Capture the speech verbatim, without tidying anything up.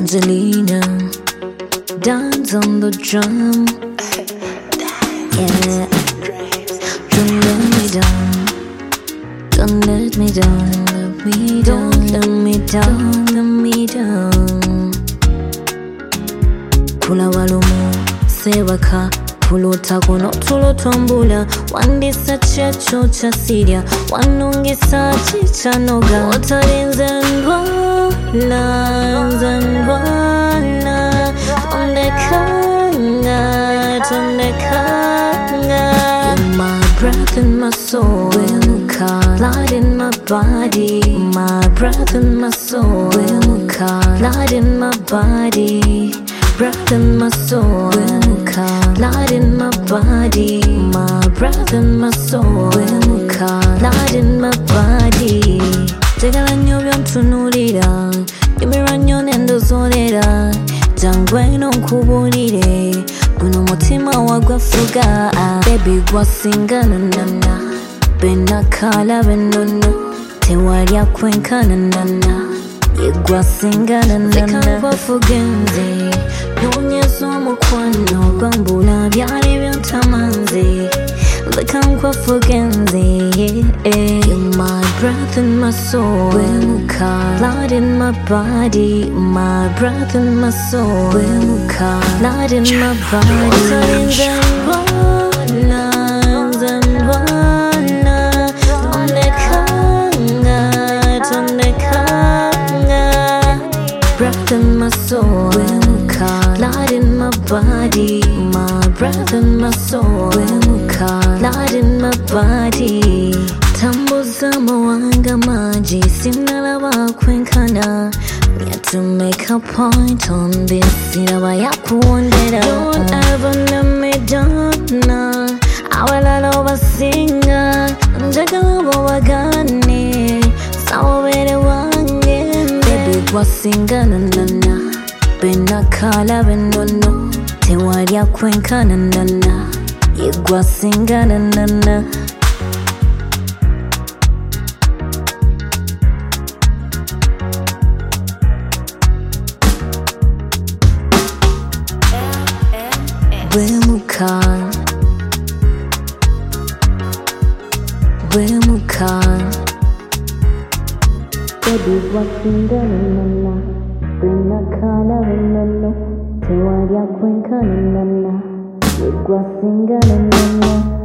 Angelina, dance on the drum. Yeah, don't let me down. Don't let me down. Let me down. Let me down. Let me down. Kula walumu sewaka pulota kuno tulo twambula wandisa checho cha siria wanungisa chicha noga otarinze ndwala ndwala ondekanga tondekanga. You're my breath in my soul, Wimuka, light in my body. My breath in my soul, Wimuka, light in my body. Breath in my soul, Wimuka, light in my body. My breath in my soul, Wimuka, light in my body. Tegala nyobyo tunulira, yimiranyo nendo zolera. Jangwe no kubulire, guno mutima wagwafuga. Baby gwasinga nanana, benakala benono, tewalya kwenkana nana. Yegwasinga nanana, zikangwafugenze. Nonyezo mukwano gwambula byali byontamanze. Zikangwafugenze. You're my breath in my soul, Wimuka, light in my body. My breath in my soul, Wimuka, light in my body. Otarinze ndwala, ndwala, ondekanga, tondekanga. Breath in my soul, Wimuka, light in my body. My breath in my soul, Wimuka, light in my body. Tambuza mawanga maji, sinalaba kwenkana. We had to make a point on this, sinaba ya kuondera. Don't ever let me down, awalala basinga. Njagala bawagane, sawabere wange. Baby gwasinga nanana, benakala benono, tewalya kwenkana nana. Yegwasinga nanana. Wimuka, Wimuka. Baby gwasinga nanana, benakala benono, tewalya kwenkana nana. Yegwasinga nanana.